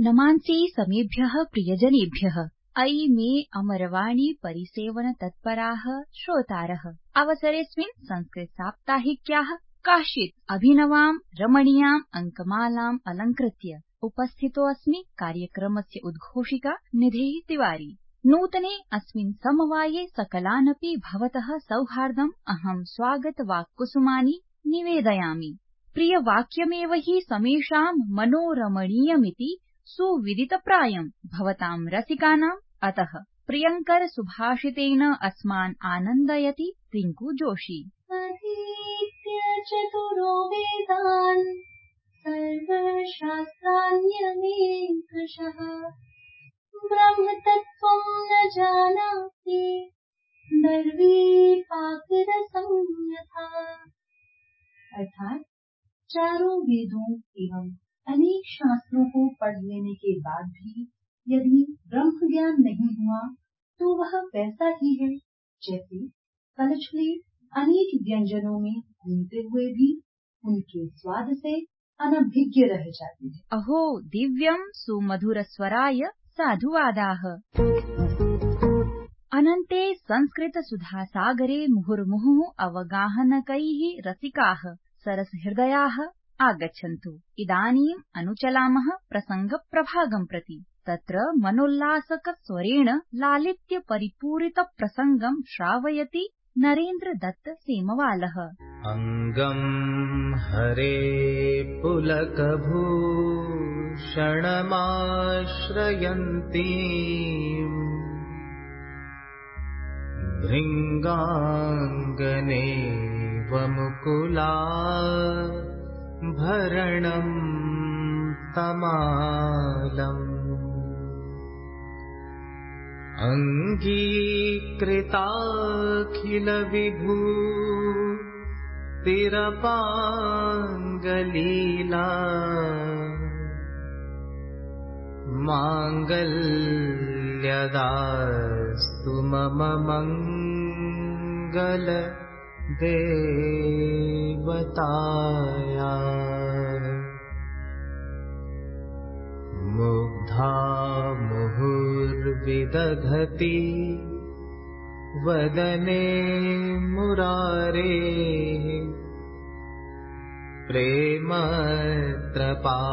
नमांसि समेभ्यः प्रियजनेभ्यः। अयि मे अमरवाणी परिसेवन तत्पराः श्रोतारः। अवसरेऽस्मिन् संस्कृत साप्ताहिक्याः काश्चित् अभिनवाम् रमणीयाम् अङ्कमालाम् अलङ्कृत्य उपस्थितोऽस्मि। कार्यक्रमस्य उद्घोषिका निधिः तिवारी। नूतने अस्मिन् समवाये सकलानपि भवतः सौहार्दम् अहं स्वागत वाक्कुसुमानि निवेदयामि। प्रियवाक्यमेव हि समेषां मनोरमणीयमिति सुविदितप्रायम् भवतां रसिकानाम्। अतः प्रियङ्कर सुभाषितेन अस्मान् आनन्दयति रिङ्कु जोशी। अधीत्य चतुरो वेदान् सर्वशास्त्राण्यनेकशः ब्रह्मतत्त्वं न जानाति निर्विपाकरसं यथा। अर्थात चारों वेदों एवं अनेक शास्त्रों को पढ़ लेने के बाद भी यदि ब्रह्म ज्ञान नहीं हुआ तो वह वैसा ही है जैसे कलछुली अनेक व्यंजनों में घूमते हुए भी उनके स्वाद से अनभिज्ञ रह जाती है। अहो दिव्यं सुमधुरस्वराय साधुवादाः। अनन्ते संस्कृत सुधासागरे मुहुर्मुहुः अवगाहनकैः रसिकाः सरसहृदयाः आगच्छन्तु। इदानीम् अनुचलामः प्रसङ्गप्रभागं प्रति। तत्र मनोल्लासकस्वरेण लालित्य परिपूरित प्रसङ्गं श्रावयति नरेन्द्र दत्त सेमवालः। अङ्गम् हरे पुलकभूषणमाश्रयन्ती भृङ्गाङ्गने वमुकुला भरणं तमालम् अङ्गीकृताखिल विभूतिरपाङ्गलीला माङ्गल्यदास्तु मम मङ्गल देवताया। मुग्धा मुहुर्विदधति वदने मुरारेः प्रेमत्रपा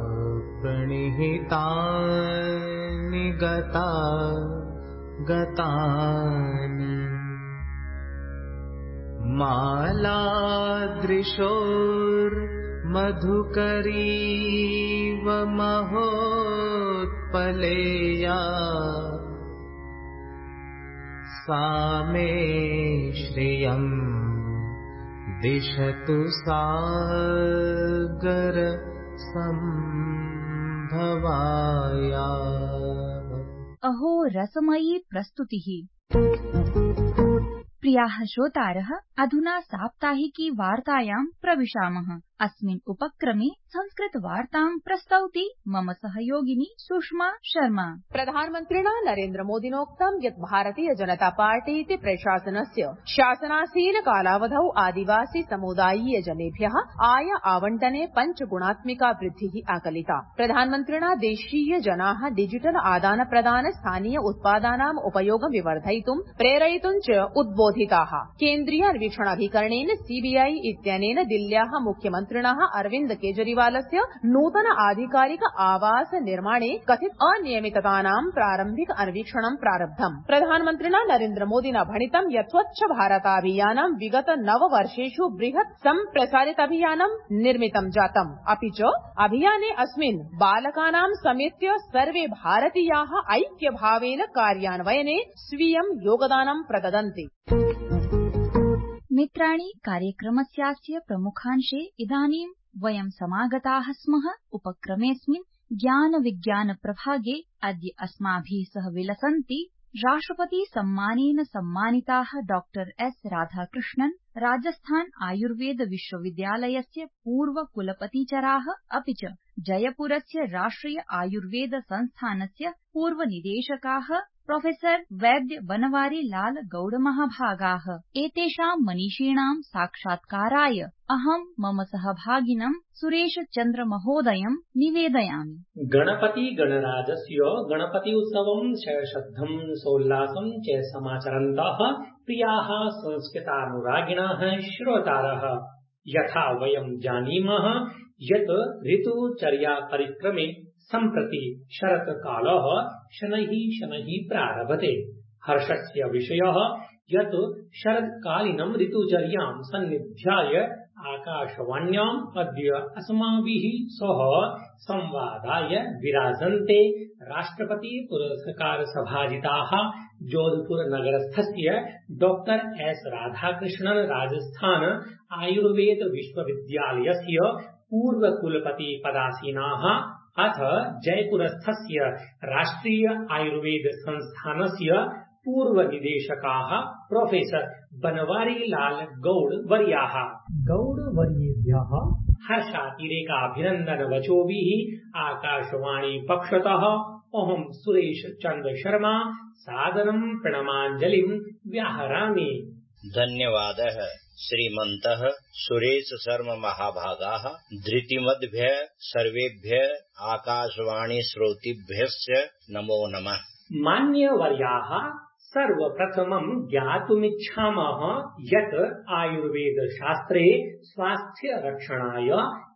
प्रणिहितानि गतानि मालादृशोर्मधुकरीव महोत्पलेया सा मे श्रियं दिशतु सागर संभवाया। अहो रसमयी प्रस्तुतिः। प्रियाः श्रोतारः, अधुना साप्ताहिकी वार्तायां प्रविशामः। अस्मिन् उपक्रमे संस्कृत वार्तां प्रस्तौति मम सहयोगिनी सुषमा शर्मा। प्रधानमन्त्रिणा नरेन्द्र मोदिनोक्तं यत् भारतीय जनता पार्टी इति प्रशासनस्य शासनासीन कालावधौ आदिवासी समुदायीय जनेभ्यः आय आवंटने पञ्चगुणात्मिका वृद्धिः आकलिता। प्रधानमन्त्रिणा देशीय जनाः डिजिटल आदान प्रदान स्थानीय उत्पादानाम् उपयोगं विवर्धयितुं प्रेरयितुं च उद्बोधिताः। केन्द्रीय अन्वीक्षणाभिकरणेन सीबीआई इत्यनेन दिल्ल्याः मुख्यमन्त्रिणः अरविन्द केजरीवालस्य नूतन आधिकारिक आवास निर्माणे कथित अनियमिततानां प्रारम्भिक अन्वीक्षणं प्रारब्धम्। प्रधानमन्त्रिणा नरेन्द्र मोदिना भणितं यत् स्वच्छ भारताभियानं विगत 9 वर्षेषु बृहत् सम्प्रसारित अभियानं निर्मितं जातम्। अपि च अभियाने अस्मिन् बालकानां समेत्य सर्वे भारतीयाः ऐक्यभावेन कार्यान्वयने स्वीयं योगदानं प्रददन्ति। मित्राणि, कार्यक्रमस्यास्य प्रमुखांशे इदानीं वयं समागताः स्मः। उपक्रमेऽस्मिन् ज्ञान विज्ञान प्रभागे अद्य अस्माभिः सह विलसन्ति राष्ट्रपति सम्मानेन सम्मानिताः डॉक्टर एस राधाकृष्णन्, राजस्थान आयुर्वेद विश्वविद्यालयस्य पूर्व कुलपतिचराः, अपि च जयपुरस्य राष्ट्रिय आयुर्वेद संस्थानस्य पूर्व निदेशकाः प्रोफेसर वैद्य बनवारी लाल गौड़ महाभागाः। एतेषां मनीषिणां साक्षात्काराय अहं मम सहभागिनं सुरेश चन्द्र महोदयं निवेदयामि। गणपति गणराजस्य गणपति उत्सवं सश्रद्धं सोल्लासं च समाचरन्तः प्रियाः संस्कृतानुरागिणः श्रोतारः, यथा वयं जानीमः यत् ऋतुचर्या परिक्रमे सम्प्रति शरत्कालः शनैः शनैः प्रारभते। हर्षस्य विषयः यत् शरत्कालीनं ऋतुचर्यां सन्निध्याय आकाशवाण्याम् अद्य अस्माभिः सह संवादाय विराजन्ते राष्ट्रपति पुरस्कार सभाजिताः जोधपुर नगरस्थस्य डॉक्टर एस राधाकृष्णन राजस्थान आयुर्वेद विश्वविद्यालयस्य पूर्व कुलपति पदासीनाः अथ जयपुरस्थस्य राष्ट्रीय आयुर्वेद संस्थानस्य पूर्व निदेशकाः प्रोफेसर बनवारी लाल गौड़ वर्याः। गौड़ वर्येभ्यः हर्षातिरेकाभिनन्दन वचोभिः आकाशवाणी पक्षतः अहं सुरेश चन्द्र शर्मा सादरं प्रणमाञ्जलिं व्याहरामि। धन्यवादः श्रीमन्तः सुरेश शर्मा महाभागाः। धृतिमद्भ्यः सर्वेभ्यः आकाशवाणी श्रोतिभ्यश्च नमो नमः। मान्यवर्याः, सर्वप्रथमं ज्ञातुमिच्छामः यत् आयुर्वेद शास्त्रे स्वास्थ्य रक्षणाय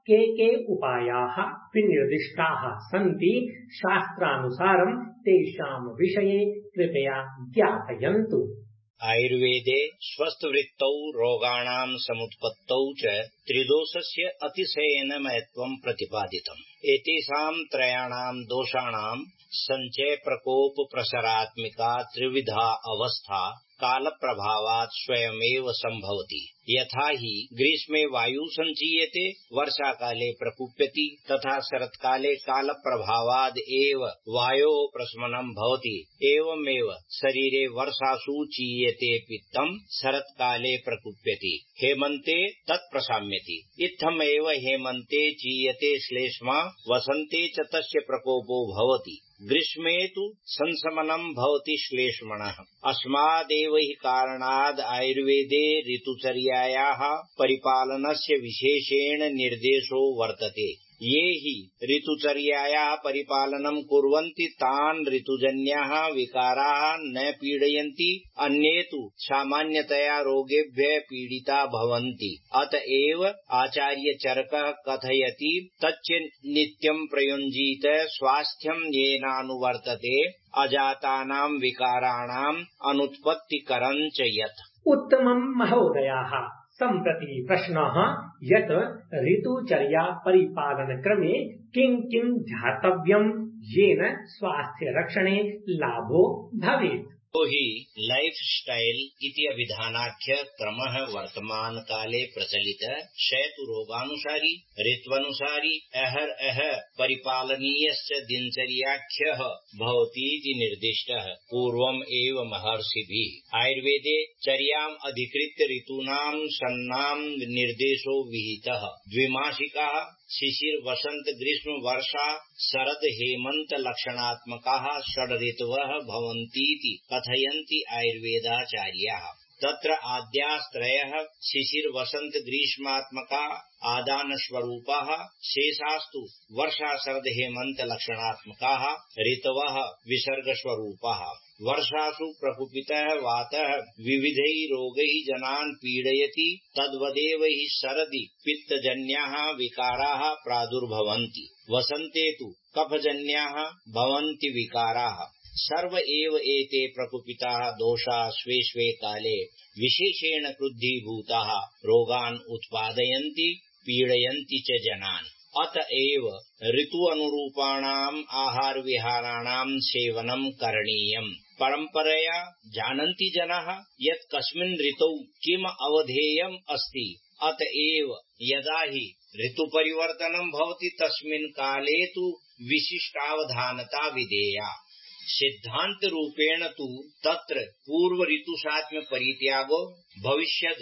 के उपायाः विनिर्दिष्टाः सन्ति, शास्त्रानुसारं तेषां विषये कृपया ज्ञापयन्तु। आयुर्वेदे स्वस्थवृत्तौ रोगाणां समुत्पत्तौ च त्रिदोषस्य अतिशयेन महत्त्वं प्रतिपादितम्। एतेषां त्रयाणां दोषाणां संचय प्रकोप प्रसरात्मिका त्रिविधा अवस्था कालप्रभावात् स्वयमेव संभवति। यथा हि ग्रीष्मे वायु संचीयते, वर्षाकाले प्रकुप्यति, तथा शरत्काले कालप्रभावाद् एव वायोः प्रशमनं भवति। एवमेव शरीरे वर्षासु चीयते पित्तं, शरत्काले प्रकुप्यति, हेमन्ते तत् प्रशाम्यति। इत्थमेव हेमन्ते चीयते श्लेष्मा, वसन्ते च तस्य प्रकोपो भवति। ग्रीष्मे तु संशमनं भवति श्लेष्मणः। अस्मादेव हि कारणाद् आयुर्वेदे ऋतुचर्यायाः परिपालनस्य विशेषेण निर्देशो वर्तते। ये हि ऋतुचर्यायाः परिपालनं कुर्वन्ति तान् ऋतुजन्याः विकाराः न पीडयन्ति, अन्ये तु सामान्यतया रोगेभ्यः पीडिता भवन्ति। अतएव आचार्यचरकः कथयति तच्च नित्यं प्रयुञ्जीत स्वास्थ्यं येनानुवर्तते अजातानां विकाराणाम् अनुत्पत्तिकरं च यत्। उत्तमं महोदयाः। सम्प्रति प्रश्नः यत् ऋतुचर्या परिपालनक्रमे किं ध्यातव्यं येन स्वास्थ्यरक्षणे लाभो भवेत्। तो हि लाइफ स्टाइल इति अभिधानाख्य क्रमः वर्तमान काले प्रचलितः शैतु रोगानुसारी ऋत्वनुसारी अहरह परिपालनीयश्च दिनचर्याख्यः भवतीति निर्दिष्टः पूर्वम् एव महर्षिभिः। आयुर्वेदे चर्याम् अधिकृत्य ऋतूनां सन्नां निर्देशो विहितः। द्विमासिकाः शिशिर वसंत ग्रीष्म वर्षा शरद हेमंत लक्षणात्मकाः षड् ऋतवः भवन्तीति कथयन्ति आयुर्वेदाचार्याः। तत्र आद्यास्त्रयः शिशिर वसंत ग्रीष्मात्मका आदानस्वरूपाः, शेषास्तु वर्षा शरद हेमंत लक्षणात्मकाः ऋतवः विसर्गस्वरूपाः। वर्षासु प्रकुपितः वातः विविधैः रोगैः जनान् पीडयति, तद्वदेव हि शरदि पित्तजन्याः विकाराः प्रादुर्भवन्ति। वसन्ते तु कफजन्याः भवन्ति विकाराः। सर्व एव एते प्रकुपिताः दोषाः स्वे स्वे काले विशेषेण क्रुद्धीभूताः रोगान् उत्पादयन्ति, पीडयन्ति च जनान्। अतएव ऋतु अनुरूपाणाम् आहार विहाराणाम् सेवनं करणीयम्। परम्परया जानन्ति जनाः यत् कस्मिन् ऋतौ किम् अवधेयम् अस्ति। अतएव यदा हि ऋतु परिवर्तनं भवति तस्मिन् काले तु विशिष्टावधानता विधेया। सिद्धांत रूपेण तु तत्र पूर्व ऋतुसात्म्य परित्यागो भविष्यद्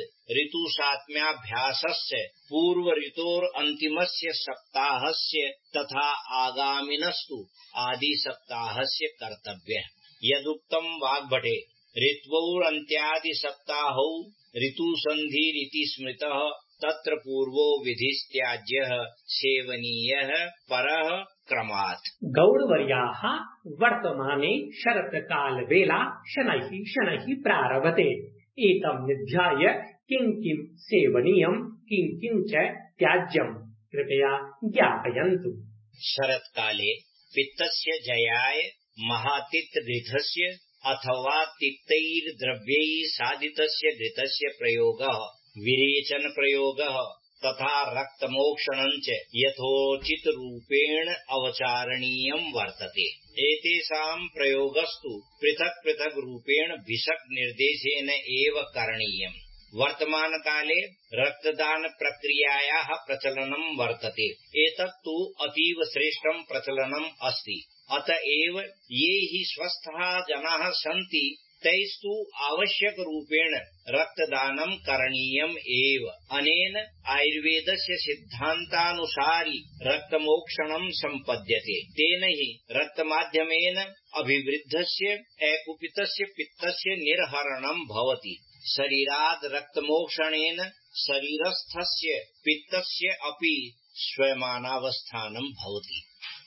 ऋतुसात्म्याभ्यासस्य पूर्व ऋतोर अंतिमस्य सप्ताहस्य तथा आगामिनस्तु आदि सप्ताहस्य कर्तव्यः। यदुक्तम् वाग्भटे ऋत्वौरन्त्यादि सप्ताहौ ऋतुसन्धिरिति स्मृतः तत्र पूर्वो विधिस्त्याज्यः सेवनीयः परः क्रमात्। गौडवर्याः वर्तमाने शरत्कालवेला शनैः शनैः प्रारभते। एतं निध्याय किं किं सेवनीयं किं किं च त्याज्यं कृपया ज्ञापयन्तु। शरत्काले पित्तस्य जयाय महातिक्तघृतस्य अथवा तिक्तैर्द्रव्यैः साधितस्य घृतस्य प्रयोगः विरेचन प्रयोगः तथा रक्तमोक्षणं च यथोचित रूपेण अवचारणीयं वर्तते। एतेषां प्रयोगस्तु पृथक् पृथक् रूपेण भिषक् निर्देशेन एव करणीयम्। वर्तमानकाले रक्तदान प्रक्रियायाः प्रचलनं वर्तते। एतत्तु अतीव श्रेष्ठं प्रचलनम् अस्ति। अतएव ये हि स्वस्थाः जनाः सन्ति तैस्तु आवश्यक रूपेण रक्तदानं करणीयम् एव। अनेन आयुर्वेदस्य सिद्धान्तानुसारि रक्तमोक्षणं सम्पद्यते। तेन हि रक्तमाध्यमेन अभिवृद्धस्य अकुपितस्य पित्तस्य निर्हरणं भवति। शरीराद् रक्तमोक्षणेन शरीरस्थस्य पित्तस्य अपि स्वयमानावस्थानं भवति।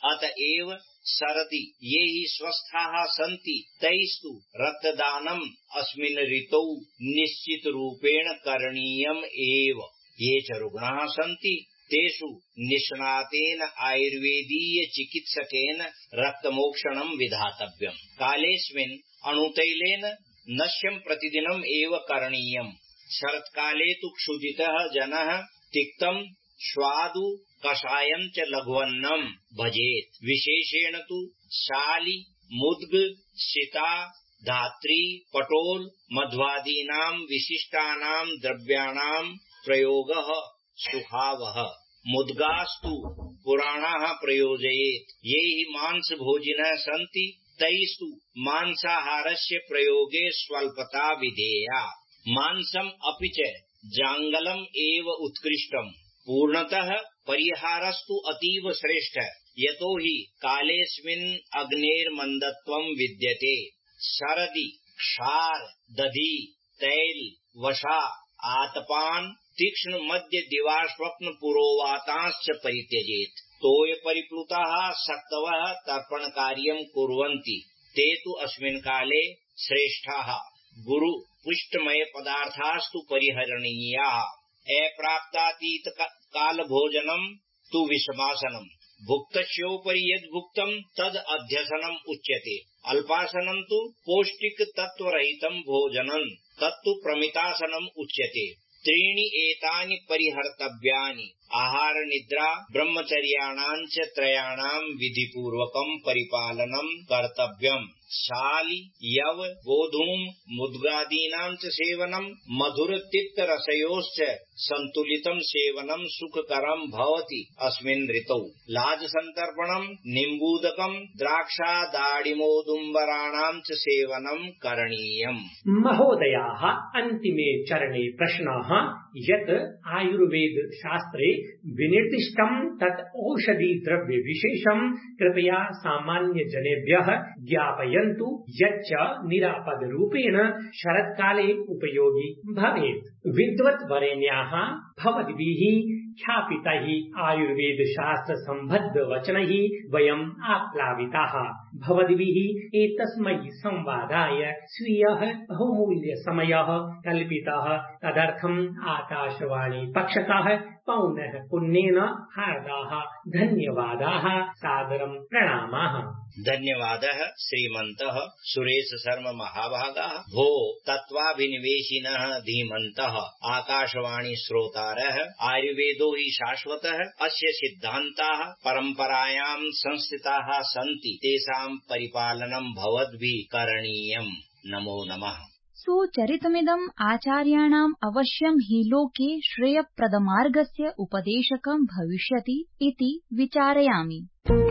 अतएव शरदि ये हि स्वस्थाः सन्ति तैस्तु रक्तदानम् अस्मिन् ऋतौ निश्चित रूपेण करणीयम् एव। ये च रुग्णाः सन्ति तेषु निष्णातेन आयुर्वेदीय चिकित्सकेन रक्तमोक्षणं विधातव्यम्। कालेऽस्मिन् अणुतैलेन नश्यं प्रतिदिनम् एव करणीयम्। शरत्काले तु क्षुधितः जनः तिक्तं स्वादु कषायं च लघुवन्नं भजेत्। विशेषेण तु शालि मुद्ग सीता धात्री पटोल मध्वादीनां विशिष्टानां द्रव्याणां प्रयोगः सुखावह। मुद्गास्तु पुराणाः प्रयोजयेत्। ये हि मांसभोजिनः सन्ति तैस्तु मांसाहारस्य प्रयोगे स्वल्पता विधेया। मांसम् अपि च जाङ्गलम् एव उत्कृष्टम्। पूर्णतः परिहारस्तु अतीव श्रेष्ठ। यतो हि कालेऽस्मिन् अग्नेर्मन्दत्वं विद्यते। शरदि क्षार दधि तैल वशा आतपान तीक्ष्ण मध्य दिवास्वप्न पुरोवातांश्च परित्यजेत्। तोय परिप्लुताः शक्तवः तर्पण कार्यं कुर्वन्ति ते तु अस्मिन् काले श्रेष्ठाः। गुरु पुष्टमय पदार्थास्तु परिहरणीयाः। अप्राप्तातीत काल भोजनं तु विषमासनम्। भुक्तस्योपरि यद् भुक्तं तद् अध्यसनम् उच्यते। अल्पासनं तु पौष्टिक तत्वरहितं भोजनं तत्तु प्रमितासनम् उच्यते। त्रीणि एतानि परिहर्तव्यानि आहार निद्रा ब्रह्मचर्याणां च त्रयाणां विधिपूर्वकं परिपालनं कर्तव्यम्। शालि यव गोधूम मुद्गादीनां च सेवनं मधुर तिक्त रसयोश्च संतुलितं सेवनं सुखकरं भवति। अस्मिन् ऋतौ लाज संतर्पणं निम्बूदकं द्राक्षा दाडिमोदुम्बराणां च सेवनं करणीयम्। महोदयाः अन्तिमे चरणे प्रश्नः यत् आयुर्वेद शास्त्रे विनिर्दिष्टं तत् औषधि द्रव्य विशेषं कृपया सामान्य जनेभ्यः ज्ञापयन्तु यच्च निरापद रूपेण शरत्काले उपयोगी भवेत्। विद्वद्वरेण्याः भवद्भिः ख्यापितैः आयुर्वेद शास्त्र सम्बद्ध वचनैः वयम् आप्लाविताः। भवद्भिः एतस्मै संवादाय स्वीयः बहुमूल्य समयः कल्पितः। तदर्थम् आकाशवाणी पक्षतः पौनः पुन्येन हार्दाः धन्यवादाः सादरं प्रणामाः। धन्यवादः श्रीमन्तः सुरेश शर्मा महाभागाः। भो तत्त्वाभिनिवेशिनः धीमन्तः आकाशवाणी श्रोतारः आयुर्वेदो हि शाश्वतः अस्य सिद्धान्ताः परम्परायां संस्थिताः सन्ति तेषां परिपालनं भवद्भिः करणीयम्। नमो नमः। सुचरितमिदम् आचार्याणाम् अवश्यं हि लोके श्रेयप्रदमार्गस्य उपदेशकं भविष्यति इति विचारयामि।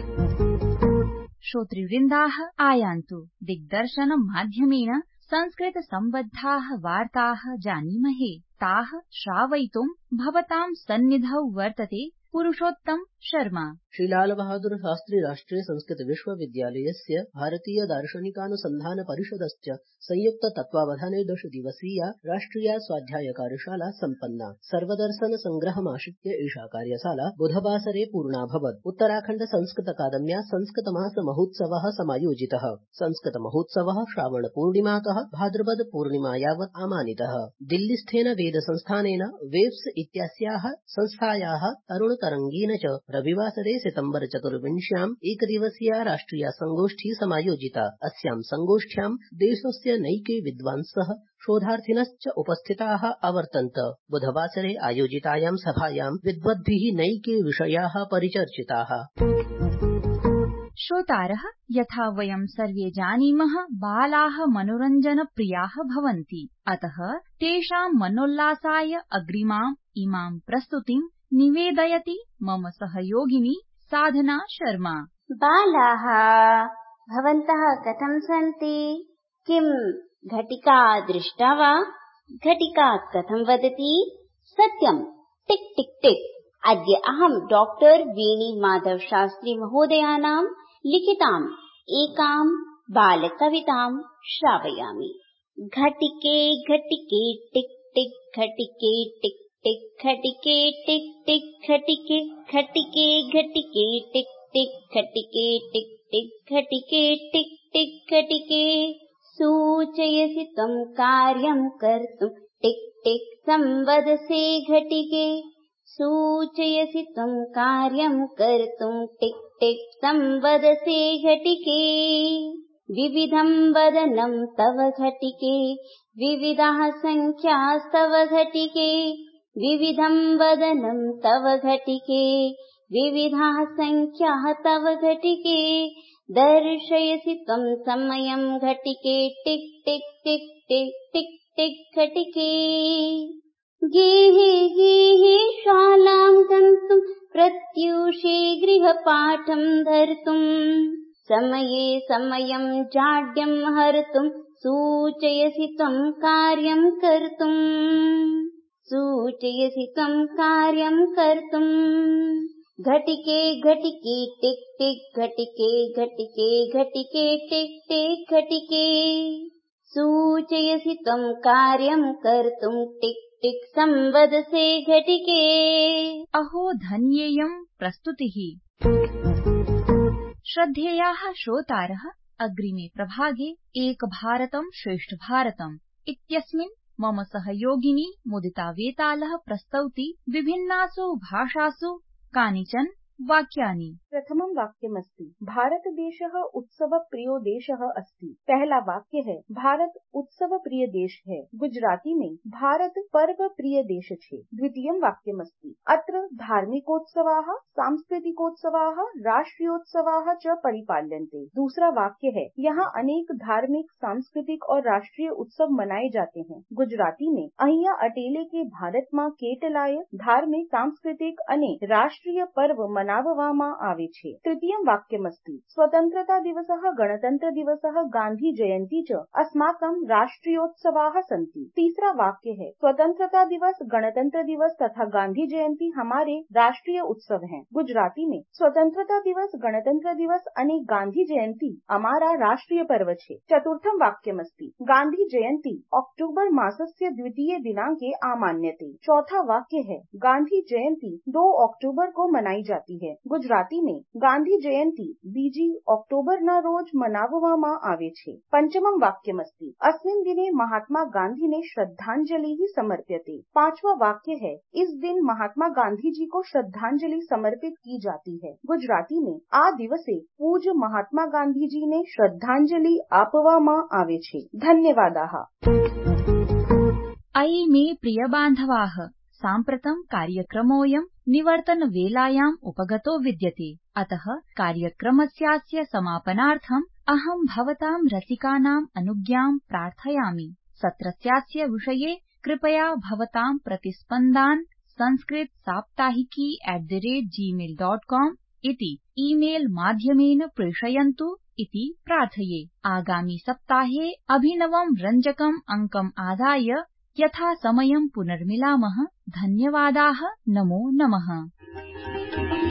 श्रोतृवृन्दाः आयान्तु दिग्दर्शन माध्यमेन संस्कृत सम्बद्धाः वार्ताः जानीमहे ताः श्रावयितुं भवतां सन्निधौ वर्तते पुरुषोत्तम शर्मा। श्री लाल बहादुर शास्त्री राष्ट्रीय संस्कृत विश्वविद्यालयस्य भारतीय दार्शनिकानुसन्धान परिषदश्च संयुक्त तत्त्वावधाने 10 दिवसीया राष्ट्रिया स्वाध्याय कार्यशाला सम्पन्ना। सर्वदर्शन संग्रहमाश्रित्य एषा कार्यशाला बुधवासरे पूर्णाभवत्। उत्तराखण्ड संस्कृत अकादम्या संस्कृत मास महोत्सवः समायोजितः। संस्कृत महोत्सवः श्रावण पूर्णिमातः भाद्रपद पूर्णिमा यावत् आमानितः। दिल्लीस्थेन वेद संस्थानेन वेब्स इत्यास्याः संस्थायाः तरुण तरंगेन च रविवासरे सितम्बर 24 एकदिवसीया राष्ट्रिया संगोष्ठी समायोजिता। अस्यां संगोष्ठ्यां देशस्य नैके विद्वांसः शोधार्थिनश्च उपस्थिताः अवर्तन्त। बुधवासरे आयोजितायां सभायां विद्वद्भिः नैके विषयाः परिचर्चिताः। श्रोतारः, यथा वयं सर्वे जानीमः, बालाः मनोरञ्जनप्रियाः भवन्ति। अतः तेषां मनोल्लासाय अग्रिमाम् इमां प्रस्तुतिं निवेदयति मम सहयोगिनी साधना शर्मा। बालाः भवन्तः कथं सन्ति? किं घटिका दृष्टा वा? घटिका कथं वदति? सत्यं, टिक् टिक् टिक्। अद्य अहं डॉक्टर वेणी माधव शास्त्री महोदयानां लिखिताम् एकां बालकवितां श्रावयामि। घटिके घटिके टिक् टिक् घटिके टिक् टिक् घटिके टिक् टिक् घटिके घटिके घटिके टिक् टिक् घटिके टिक् टिक् घटिके टिक् टिक् घटिके सूचयसि त्वं कार्यं कर्तुं टिक् टिक् संवदसे घटिके सूचयसि त्वं कार्यं कर्तुं टिक् टिक् संवदसे घटिके विविधं वदनं तव घटिके विविधाः संख्यास्तव घटिके विविधं वदनं तव घटिके विविधाः संख्याः तव घटिके दर्शयसि त्वं समयं घटिके टिक् टिक् टिक् टिक् टिक् टिक् घटिके गेहे गेहे शालां गन्तुं प्रत्यूषे गृहपाठं धर्तुं समये समयं जाड्यं हर्तुं सूचयसि त्वं कार्यं कर्तुं सूचयसि त्वं कार्यं कर्तुं घटिके घटिके टिक् टिक् घटिके घटिके घटिके टिक् टिक् घटिके सूचयसि त्वं कार्यं कर्तुं टिक् टिक् संवदसे घटिके। अहो धन्येयं प्रस्तुतिः। श्रद्धेयाः श्रोतारः, अग्रिमे प्रभागे एक भारतं श्रेष्ठ भारतम् इत्यस्मिन् मम सहयोगिनी मुदिता वेतालः प्रस्तौति विभिन्नासु भाषासु कानिचन वाक्यानि। प्रथमं वाक्यमस्ति भारत देशः उत्सव प्रियो देशः अस्ति। पहला वाक्य है भारत उत्सव प्रिय देश है। गुजराती में भारत पर्व प्रिय देश छे। द्वितीयं वाक्यमस्ति अत्र धार्मिकोत्सवाः सांस्कृतिकोत्सवाः राष्ट्रियोत्सवाः च परिपाल्यन्ते। दूसरा वाक्य है यहाँ अनेक धार्मिक सांस्कृतिक और राष्ट्रीय उत्सव मनाए जाते हैं। गुजराती में अहिया अटेले के भारतમાં કેટલાય धार्मिक सांस्कृतिक અને राष्ट्रीय पर्व मनावવામાં આવે છે। तृतीयं वाक्यमस्ति स्वतन्त्रता दिवसः गणतन्त्र दिवसः गांधी जयंती च अस्माकं राष्ट्रियोत्सवाः सन्ति। तीसरा वाक्य है स्वतंत्रता दिवस गणतंत्र दिवस तथा गांधी जयंती हमारे राष्ट्रीय उत्सव हैं। गुजराती में स्वतंत्रता दिवस गणतंत्र दिवस અને गांधी जयंती हमारा राष्ट्रीय पर्व छे। चतुर्थं वाक्यमस्ति गांधी जयंती अक्टूबर मासस्य द्वितीय दिनांके आमान्यते। चौथा वाक्य है गांधी जयंती 2 अक्टूबर को मनाई जाती है। गुजराती में गांधी जयंती 2 ऑक्टोबरना रोज मनावવામાં આવે છે। पंचमं वाक्यमस्ति अस्मिन् दिने महात्मा गांधी ने श्रद्धांजलि समर्प्यते। पांचवा वाक्य है इस दिन महात्मा गांधी जी को श्रद्धांजलि समर्पित की जाती है। गुजराती में आ दिवसे पूज्य महात्मा गांधी जी ने श्रद्धांजलि आपવામાં આવે છે। धन्यवादाः। अयि मे प्रिय बान्धवाः, साम्प्रतं कार्यक्रमोऽयं निवर्तनवेलायाम् उपगतो विद्यते। अतः कार्यक्रमस्यास्य समापनार्थम् अहं भवतां रसिकानाम् अनुज्ञां प्रार्थयामि। सत्रस्यास्य विषये कृपया भवतां प्रतिस्पन्दान् sanskrit-saptahiki@gmail.com इति ईमेल माध्यमेन प्रेषयन्तु इति प्रार्थये। आगामि सप्ताहे अभिनवं रञ्जकम् अङ्कम् आदाय यथा समयं पुनर्मिलामः। धन्यवादाः। नमो नमः।